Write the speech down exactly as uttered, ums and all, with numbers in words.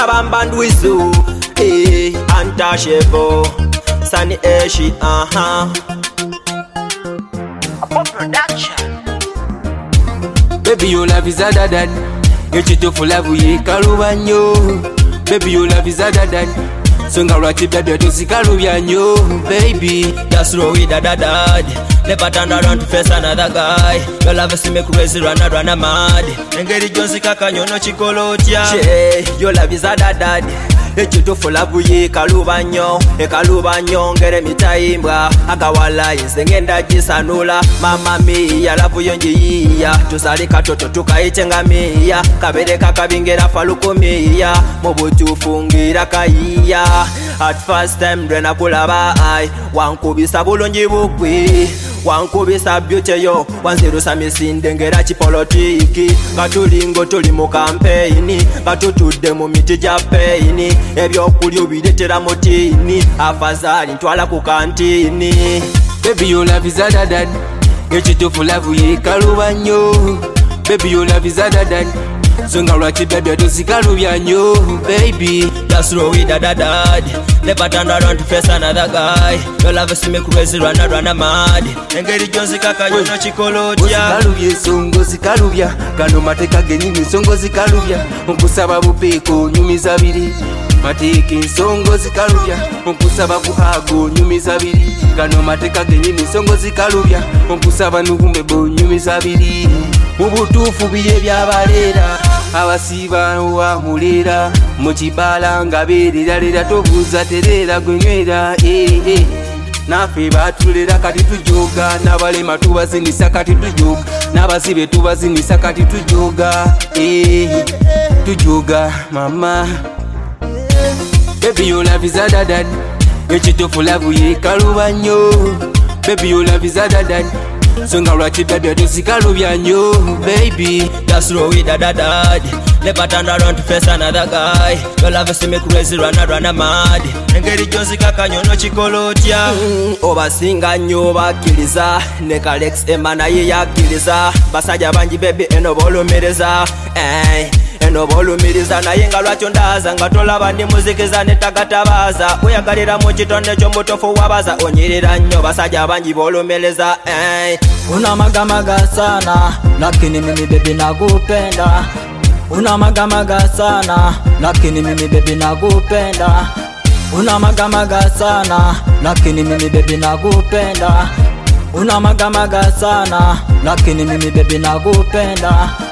bamband wizu. Eh, untouchable. Sunny Eshi, uh-huh. Production. Baby, your love is other than. Get you to full love, we karubanyo. Baby, your love is other than. Songa rati baby, to see karubanyo. Baby, just roll with da da da. Never turn around to face another guy. Your love is me crazy, run a run a mad. Engeri Johnson kakanyo no chikolotia. She, your love is other than. Echitu fulabuye kalubanyo ekalubanyo ngere mitaimbwa agawala insengenda jisanula mama mia lavu yonjiya tusalika toto tukaichengamia kabereka kabingera falukumia mubutufungira kaiya at first time ndwena kulaba ai wankubisa bulungi bukwi wankubisa beauty yo wanzirusa misinde ngera chipolitiki katulingo tuli mu campaign katutudde mu miti ja pain ebyokulya obiretera mutini afazali ntwala ku kantini. Baby, your love is other than. Get you to full love, ye kalubanyo. Baby, your love is other than. Songa rati baby, to see kalubanyo. Baby, just roll with da da da. Never turn around to face another guy. Your love is me crazy, run a run a mad. Engeri Johnson kakanyo no chikolotia. Kalubye songo zikalubya kano mateka genyini songo zikalubya okusaba bupeko nyumiza biri mateke songo zikalubya okusaba kuhago nyumiza biri kano mateka genyini songo zikalubya okusaba nukumbe bo nyumiza biri mubutufu biye byabalera abasiba wa mulera mukibala ngaberera lera tobuza terera gwenywera eh eh nafe batulera kati tujoga nabalema tubazinisa kati tujoga nabazibe tubazinisa kati tujoga eh tujoga mama. Baby, your love is other than. Get you to full love, ye kalubanyo. Baby, your love is other than. Songa rati baby, to see kalubanyo. Baby, just roll with da da da. Never turn around to face another guy. Your love is me crazy, run a run a mad. Engeri Johnson kakanyo no chikolotia. Mm, obasinga nyo bakiliza neka Lex Emana ye yakiliza basajja banji baby eno bolumereza eh eno bolumiriza naye nga lwakyo ndaza nga tolaba ndi muzikiza netagatabaza oyagalira mu kitonde ky'omutofu wabaza onyirira nnyo basajja banji bolumereza eh una magamaga sana lakini mimi baby nakupenda. Una magamaga sana lakini mimi baby nakupenda. Una magamaga sana lakini mimi baby nakupenda. Una magamaga sana lakini mimi baby nakupenda.